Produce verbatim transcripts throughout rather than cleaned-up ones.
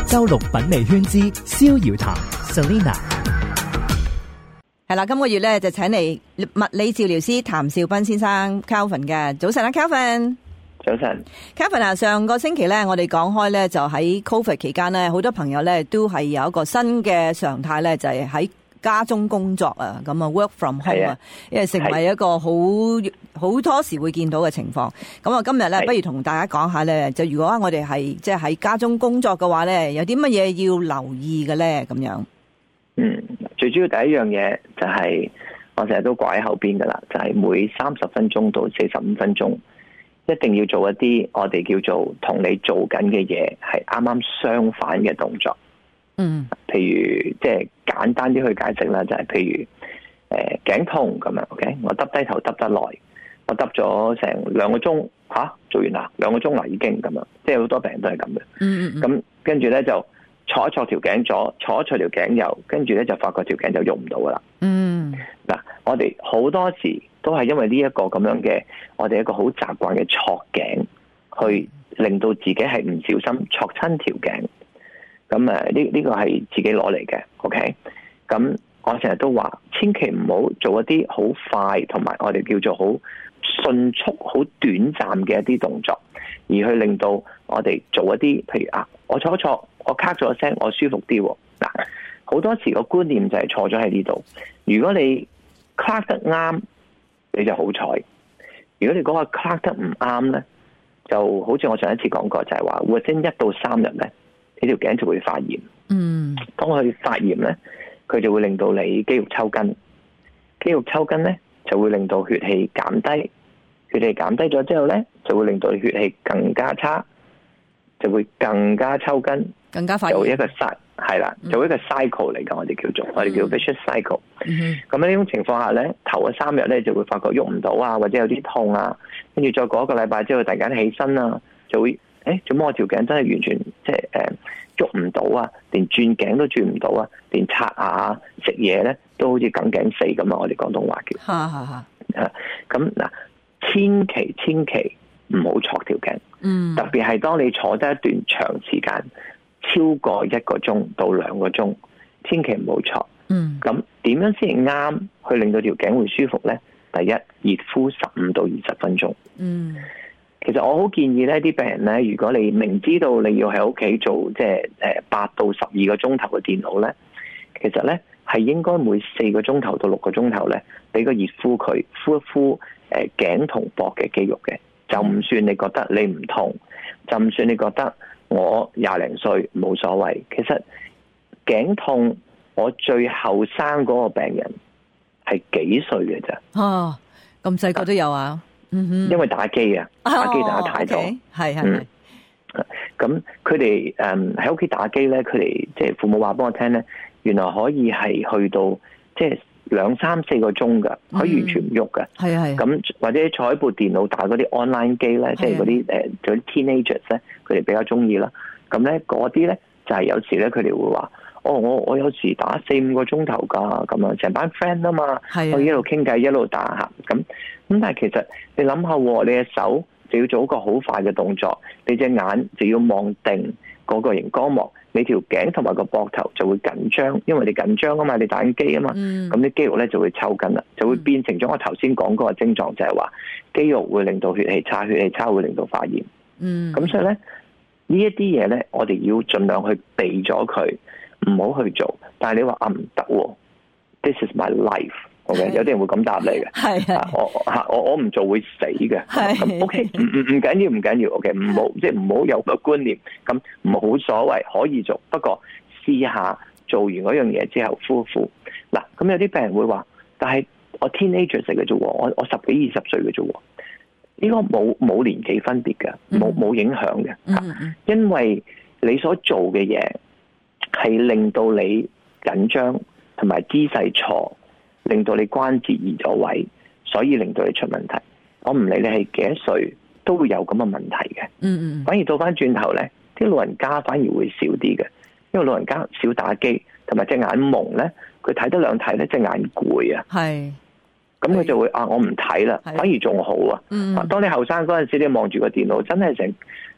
周六品味圈之逍遙談 Selina。 係啦，今個月咧就請嚟物理治療師譚兆斌先生 Calvin 嘅。早晨啊 Calvin。 早晨 Calvin 啊，上個星期咧我哋講開咧就喺 Covid 期間咧，好多朋友咧都係有一個新嘅常態咧，就係喺家中工作啊，咁啊 work from home 啊，因為成為一個好好多時會見到嘅情況。咁啊，今日咧不如同大家講下咧，就如果我哋係即係喺家中工作嘅話咧，有啲乜嘢要留意嘅咧？咁樣。 嗯，最主要第一樣嘢就係我成日都掛喺後邊噶啦，就係每三十分鐘到四十五分鐘，一定要做一啲我哋叫做同你做緊嘅嘢係啱啱相反嘅動作。嗯，譬如即係簡單啲去解釋啦，就係譬如誒頸痛咁樣 ，OK， 我耷低頭耷得耐，我耷咗成兩個鐘，吓、啊、做完啦，兩個鐘啦已經咁樣，即係好多病人都係咁嘅。嗯嗯，咁跟住咧就坐一坐條頸左，坐一坐條頸右，跟住咧就發覺條頸就喐唔到噶啦。嗯，嗱，我哋好多時都係因為呢一個咁樣嘅，我哋一個好習慣嘅坐頸，去令到自己係唔小心坐親條頸。咁誒，呢呢個係自己攞嚟嘅 ，OK？咁我成日都話，千祈唔好做一啲好快同埋我哋叫做好迅速、好短暫嘅一啲動作，而去令到我哋做一啲，譬如啊，我坐一坐，我咔咗一聲，我舒服啲。嗱，好多時個觀念就係錯咗喺呢度。如果你咔得啱，你就好彩；如果你嗰個咔得唔啱咧，就好似我上一次講過，就係話會升一到三日咧。呢條頸就會發炎。嗯，當佢發炎咧，佢就會令到你肌肉抽筋。肌肉抽筋咧，就會令到血氣減低。血氣減低咗之後咧，就會令到血氣更加差，就會更加抽筋， 更加發炎。 就一個 cycle 係啦，就一個 cycle 嚟㗎。我哋叫做我哋叫 vicious cycle。咁喺呢種情況下咧，頭嗰三日咧就會發覺喐唔到啊，或者有啲痛啊，跟住再過一個禮拜之後，突然間起身啊，就會。誒，做乜我條頸真係完全即係誒喐唔到啊？連轉頸都轉唔到啊！連刷牙食嘢咧都好似梗頸死咁啊！我哋廣東話叫。嚇嚇嚇！咁嗱，千祈千祈唔好挫條頸。嗯。特別係當你坐得一段長時間，超過一個鐘到兩個鐘，千祈唔好挫。嗯。咁點樣先啱去令到條頸會舒服咧？第一，熱敷十五到二十分鐘。嗯。其實我好建議呢啲病人咧，如果你明知道你要喺屋企做即係誒八到十二個鐘頭嘅電腦咧，其實咧係應該每四個鐘頭到六個鐘頭咧，俾個熱敷佢敷一敷誒頸同膊嘅肌肉嘅，就唔算你覺得你唔痛，就唔算你覺得我廿零歲冇所謂。其實頸痛，我最後生嗰個病人係幾歲嘅咋？哦， 咁細個都有啊！ 因為打機啊，打機打得太多， 係係。 咁佢哋誒喺屋企打機咧，佢哋即係父母話俾我聽咧，原來可以係去到即係兩三四個鐘噶，可以完全唔喐噶。係啊係。咁或者坐喺部電腦打嗰啲 online 機咧，即係嗰啲誒嗰啲 teenagers 咧，佢哋比較中意啦。咁咧嗰啲咧就係有時咧，佢哋會話。哦，我我有時打四五個鐘頭噶，咁啊，成班 friend 啊嘛，可以一路傾偈一路打下，咁咁但係其實你諗下，你嘅手就要做一個好快嘅動作，你隻眼就要望定嗰個熒光幕，你條頸同埋個膊頭就會緊張，因為你緊張啊嘛，你打緊機啊嘛，咁啲、嗯、肌肉咧就會抽筋啦，就會變成咗我頭先講嗰個症狀，就係話肌肉會令到血氣差，血氣差會令到發炎。嗯，咁所以咧呢一啲嘢咧，我哋要盡量去避咗佢。唔好去做，但係你話啊唔得喎 ，This is my life，OK， 有啲人會咁答你嘅，係啊，我吓我我唔做會死嘅，咁 OK， 唔唔唔緊要唔緊要 ，OK， 唔好即係唔好有個觀念，咁唔好所謂可以做，不過試下做完嗰樣嘢之後敷一敷。嗱，咁有啲病人會話，但係我 teenager 嚟嘅啫，我我十幾二十歲嘅啫，呢個冇冇年紀分別嘅，冇冇影響嘅，嗯、因為你所做嘅嘢。係令到你緊張同埋姿勢錯，令到你關節移咗位，所以令到你出問題。我唔理你係幾多歲，都會有咁嘅問題嘅。嗯嗯。反而倒翻轉頭咧，啲老人家反而會少啲嘅，因為老人家少打機，同埋隻眼矇咧，佢睇得兩睇咧，隻眼攰啊。係。咁佢就會啊，我唔睇啦，反而仲好啊。嗯。當你後生嗰陣時，你望住個電腦，真係成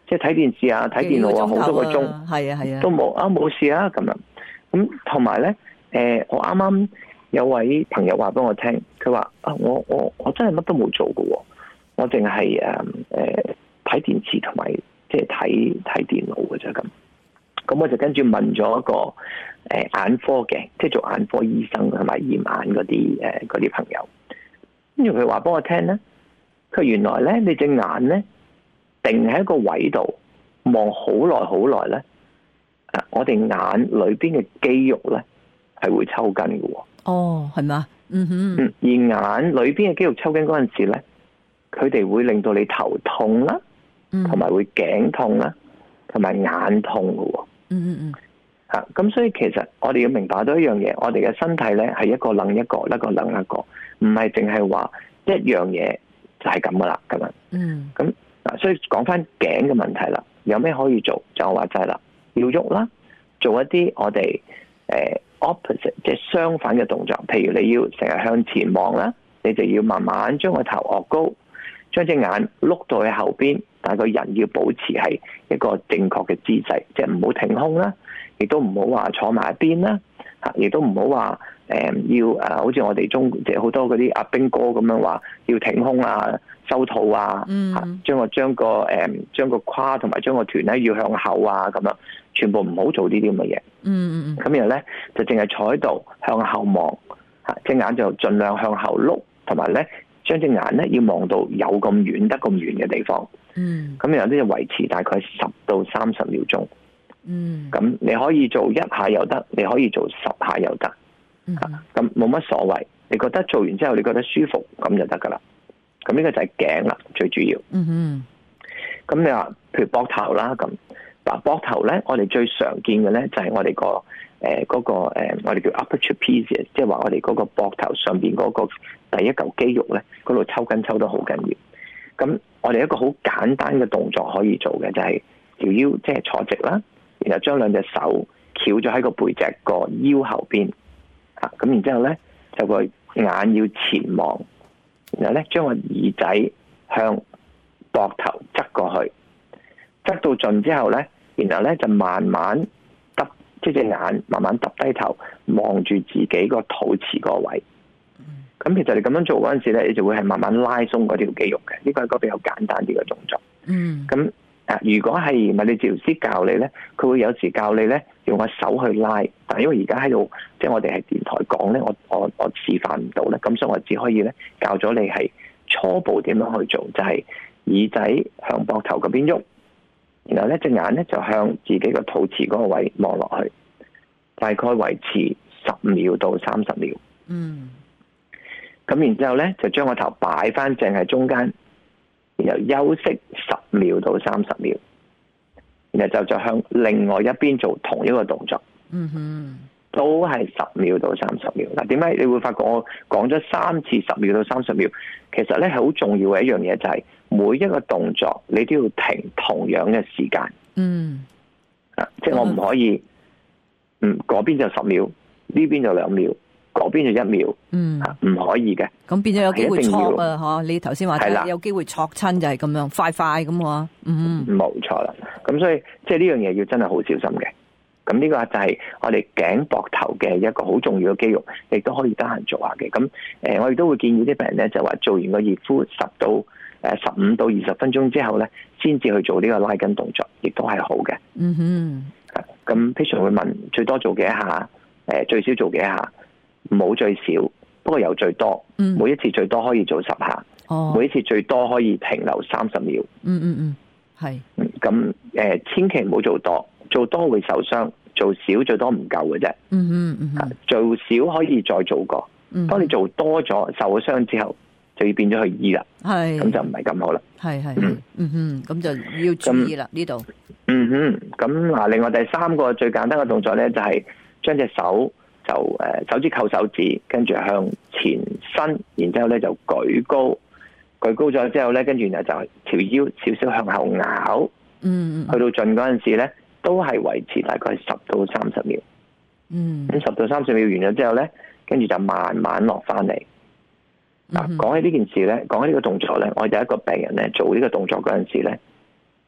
即係睇電視啊、睇電腦啊，好多個鐘， 係啊係啊， 都冇啊冇事啊咁樣。咁同埋咧，誒、呃，我啱啱有位朋友話俾我聽，佢話啊，我我我真係乜都冇做㗎喎，我淨係誒誒睇電視同埋即係睇睇電腦嘅啫咁。咁我就跟住問咗一個誒、呃、眼科嘅，即係做眼科醫生同埋驗眼嗰啲誒嗰啲朋友，跟住佢話俾我聽咧，佢原來咧你隻眼咧定喺一個位度望好耐好耐咧，誒我哋眼裏邊嘅肌肉咧係會抽筋嘅喎。 哦，係嘛？嗯哼。 嗯，而眼裏邊嘅肌肉抽筋嗰陣時咧，佢哋會令到你頭痛啦，同埋會頸痛啦，同埋眼痛嘅喎。嗯嗯嗯，吓咁，所以其實我哋要明白到一樣嘢，我哋嘅身體咧係一個楞一個，一個楞一個，唔係淨係話一樣嘢就係咁噶啦，咁樣。嗯，咁嗱，所以講翻頸嘅問題啦，有咩可以做？就話就係啦，要喐啦，做一啲我哋誒、呃、opposite 即係相反嘅動作，譬如你要成日向前望啦，你就要慢慢將個頭昂高，將隻眼碌到去後邊。但係個人要保持係一個正確嘅姿勢，即係唔好挺胸啦，亦都唔好話坐埋一邊啦，嚇，亦都唔好話誒要誒，好似我哋中即係好多嗰啲阿兵哥咁樣話要挺胸啊、收肚啊，嚇，將個將個誒將個胯同埋將個臀咧要向後啊咁樣，全部唔好做呢啲咁嘅嘢。嗯嗯咁然後咧就淨係坐喺度向後望，嚇，隻眼就盡量向後碌，同埋咧將隻眼咧要望到有咁遠得咁遠嘅地方。嗯，咁然後咧就維持大概十到三十秒鐘。嗯，咁你可以做一下又得，你可以做十下又得。嗯，咁冇乜所謂。你覺得做完之後你覺得舒服，咁就得噶啦。咁呢個就係頸啦，最主要。嗯哼。咁你話，譬如膊頭啦，咁嗱膊頭咧，我哋最常見嘅咧就係我哋、個誒嗰個誒，我哋叫 upper trapezius，即係話我哋嗰個膊頭上邊嗰個第一嚿肌肉咧，嗰度抽筋抽得好緊要。咁我哋一個好簡單嘅動作可以做嘅就係條腰即係坐直啦，然後將兩隻手翹咗喺個背脊個腰後邊，啊咁然之後咧就個眼要前望，然後咧將個耳仔向膊頭側過去，側到盡之後咧，然後咧就慢慢耷，即係隻眼慢慢耷低頭望住自己個肚臍個位。咁其實你咁樣做嗰陣時咧，你就會係慢慢拉鬆嗰條肌肉嘅，呢個係一個比較簡單啲嘅動作。嗯。咁啊，如果係物理治療師教你咧，佢會有時教你咧用個手去拉，但係因為而家喺度，即係我哋係電台講咧，我我我示範唔到咧，咁所以我只可以咧教咗你係初步點樣去做，就係耳仔向膊頭嗰邊喐，然後咧隻眼咧就向自己個肚臍嗰個位望落去，大概維持十秒到三十秒。嗯。咁然之後咧，就將個頭擺翻正喺中間，然後休息十秒到三十秒，然後就就向另外一邊做同一個動作。嗯哼，都係十秒到三十秒。嗱，點解你會發覺我講咗三次十秒到三十秒？其實咧係好重要嘅一樣嘢，就係每一個動作你都要停同樣嘅時間。嗯，啊，即係我唔可以，嗯，嗰邊就十秒，呢邊就兩秒。嗰邊就一秒，嗯，唔可以嘅。咁變咗有機會錯啊，嗬？你頭先話係啦，有機會錯親就係咁樣，快快咁啊，嗯，冇錯啦。咁所以即係呢樣嘢要真係好小心嘅。咁呢個就係我哋頸膊頭嘅一個好重要嘅肌肉，亦都可以得閒做下嘅。咁誒、呃，我亦都會建議啲病人咧，就話做完個熱敷十到誒十五到二十分鐘之後咧，先至去做呢個拉筋動作，亦都係好嘅。嗯哼。咁 patient 會問最多做幾下？誒、呃，最少做幾下？冇最少，不過有最多。嗯、每一次最多可以做十下，哦、每一次最多可以停留三十秒。嗯嗯嗯，係。咁誒、呃，千祈唔好做多，做多會受傷，做少最多唔夠嘅啫。嗯嗯嗯，嗯做少可以再做過。嗯，當你做多咗受咗傷之後，就要變咗去醫啦。係，咁就唔係咁好啦。係係，嗯嗯哼，咁就要注意啦呢度。嗯哼，咁嗱，另外第三個最簡單嘅動作咧，就係將隻手。就誒手指扣手指，跟住向前伸，然之後咧就舉高，舉高咗之後咧，跟住然後就條腰少少向後咬，嗯，去到盡嗰陣時咧，都係維持大概十到三十秒，嗯，咁十到三十秒完咗之後咧，跟住就慢慢落翻嚟。嗱、嗯，講起呢件事咧，講起呢個動作咧，我有一個病人咧做呢個動作嗰陣時咧，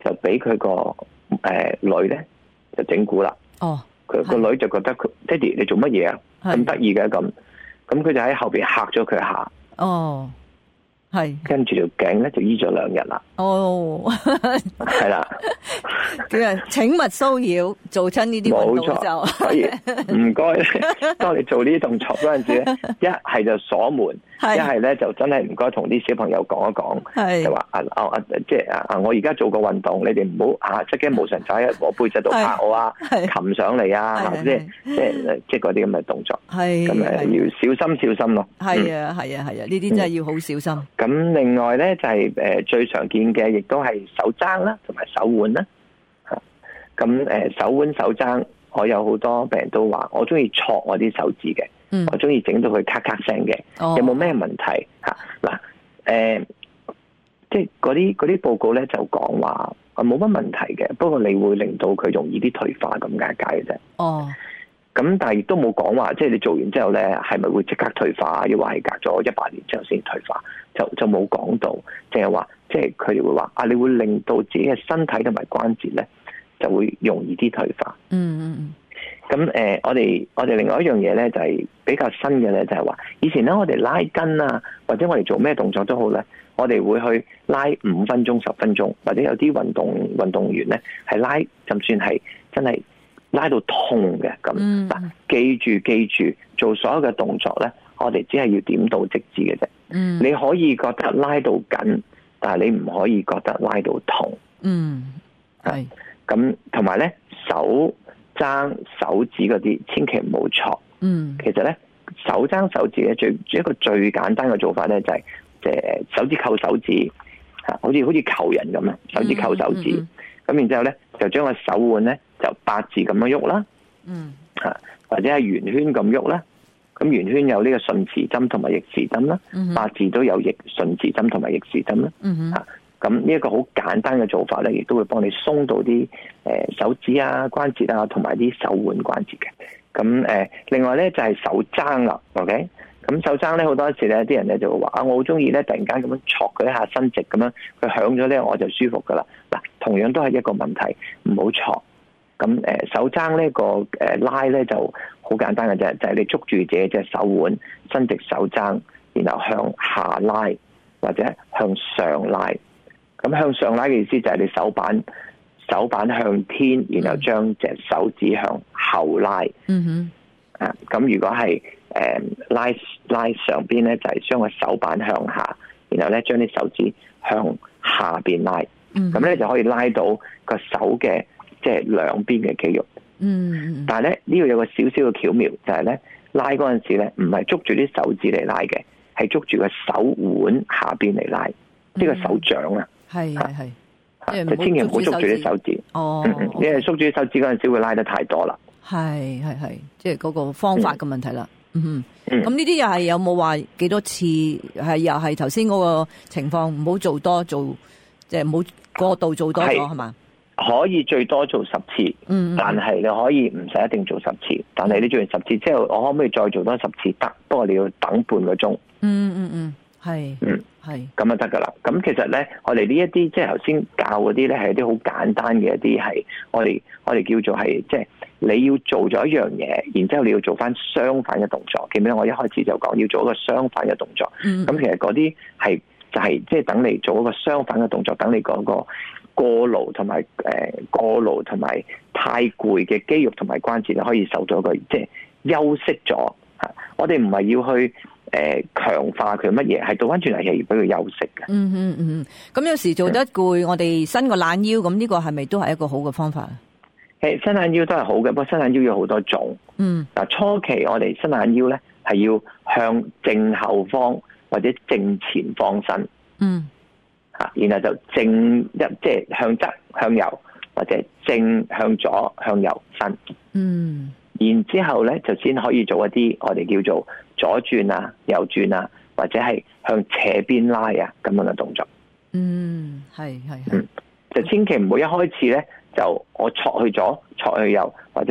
就俾佢個誒女咧就整蠱啦。 哦， 佢個女就覺得佢爹哋你做乜嘢啊？咁得意嘅咁，咁佢就喺後邊嚇咗佢下。 哦，係。跟住條頸咧就醫咗兩日啦。 哦， 係啦。 佢話請勿騷擾，做親呢啲運動就所以唔該。當你做呢啲動作嗰陣時咧，一係就鎖門，一係咧就真係唔該同啲小朋友講一講，就話啊啊即係啊我而家做個運動，你哋唔好啊即係無神仔喺我背脊度拍我啊，擒上嚟啊，即係即係即係嗰啲咁嘅動作，咁誒要小心小心咯。 係啊係啊係啊，呢啲真係要好小心。 咁另外咧就係誒最常見嘅，亦都係手踭啦，同埋手腕啦。咁誒手腕手踭，我有好多病人都話，我中意戳我啲手指嘅，嗯、我中意整到佢咔咔聲嘅，哦、有冇咩問題嚇？嗱誒，即係嗰啲嗰啲報告咧就講話啊冇乜問題嘅，不過你會令到佢容易啲退化咁解解嘅啫。哦，咁但係亦都冇講話，即係你做完之後咧係咪會即刻退化，又話係隔咗一百年之後先退化，就就冇講到，淨係話即係佢哋會話啊，你會令到自己嘅身體同埋關節咧，就會容易啲退化。嗯嗯嗯。咁誒、呃，我哋我哋另外一樣嘢咧，就係、是、比較新嘅咧，就係、是、話以前咧，我哋拉筋啊，或者我哋做咩動作都好咧，我哋會去拉五分鐘、十分鐘，或者有啲運動運動員咧係拉，就算係真係拉到痛嘅咁。嗱、嗯，記住記住，做所有嘅動作咧，我哋只係要點到即止嘅啫。嗯。你可以覺得拉到緊，但係你唔可以覺得拉到痛。嗯。係。咁同埋咧，手踭手指嗰啲，千祈唔好戳。嗯，其實咧，手踭手指咧，最一個最簡單嘅做法咧，就係誒手指扣手指，吓，好似好似求人咁啊，手指扣手指。咁、嗯嗯、然之後咧，就將個手腕咧就八字咁樣喐啦。嗯，吓或者係圓圈咁喐啦。咁圓圈有呢個順時針同埋逆時針啦，嗯、八字都有逆順時針同埋逆時針啦。嗯吓。咁呢一個好簡單嘅做法咧，亦都會幫你鬆到啲誒手指啊、關節啊，同埋啲手腕關節嘅。咁誒，另外咧就係手踭啦。OK，咁手踭咧好多時咧，啲人咧就會話啊，我好中意咧，突然間咁樣戳佢一下伸直咁樣，佢響咗咧我就舒服噶啦。嗱，同樣都係一個問題，唔好戳。咁誒手踭呢個誒拉咧就好簡單嘅啫，就係你捉住自己隻手腕，伸直手踭，然後向下拉或者向上拉。咁向上拉嘅意思就係你手板手板向天，然後將隻手指向後拉。嗯哼。啊，咁如果係誒、呃、拉拉上邊咧，就係將個手板向下，然後咧將啲手指向下邊拉。嗯。咁咧就可以拉到個手嘅即係兩邊嘅肌肉。嗯。但係咧呢度有個少少嘅巧妙，就係咧拉嗰陣時咧，唔係捉住啲手指嚟拉嘅，係捉住個手腕下邊嚟拉，即係個手掌啊。係係係，就千祈唔好捉住啲手指。哦，因為捉住啲手指嗰陣時會拉得太多啦。係係係，即係嗰個方法嘅問題啦。嗯嗯，咁呢啲又係有冇話幾多次？係又係頭先嗰個情況，唔好做多做，即係唔好過度做多咗係嘛？可以最多做十次，嗯，但係你可以唔使一定做十次。但係你做完十次之後，我可唔可以再做多十次？得，不過你要等半個鐘。嗯嗯嗯，係，嗯。係咁就得噶啦。咁其實咧，我哋呢一啲即係頭先教嗰啲咧，係一啲好簡單嘅一啲係，我哋我哋叫做係即係你要做咗一樣嘢，然之後你要做翻相反嘅動作。記唔記得我一開始就講要做一個相反嘅動作？咁、嗯、其實嗰啲係就係即係等你做一個相反嘅動作，等你嗰個過勞同埋誒過勞同埋太攰嘅肌肉同埋關節可以受到一個即係、就是、休息咗吓。我哋唔係要去。誒，強化佢乜嘢，係倒翻轉嚟係要俾佢休息嘅。嗯嗯嗯，咁有時做得攰，嗯、我哋伸個懶腰，咁呢個係咪都係一個好嘅方法？誒，伸懶腰都係好嘅，不過伸懶腰有好多種。嗯，嗱，初期我哋伸懶腰咧係要向正後方或者正前方伸。嗯，吓，然後就正一即係向側向右或者正向左向右伸。嗯。然之後咧，就先可以做一啲我哋叫做左轉啊、右轉啊，或者係向斜邊拉啊咁樣嘅動作。嗯，係係係。嗯，就千祈唔好一開始咧就我戳去左、戳去右，或者咧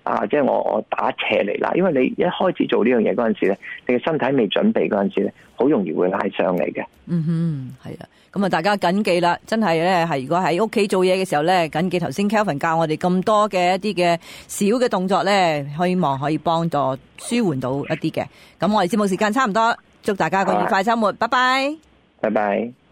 啊，即係我我打斜嚟啦，因為你一開始做呢樣嘢嗰陣時咧，你嘅身體未準備嗰陣時咧，好容易會拉傷嚟嘅。 嗯哼，係啊，咁啊，大家謹記啦，真係咧係如果喺屋企做嘢嘅時候咧，謹記頭先 Kelvin 教我哋咁多嘅一啲嘅小嘅動作咧，希望可以幫助舒緩到一啲嘅。咁我哋節目時間差唔多，祝大家個愉快週末，拜拜， 拜拜。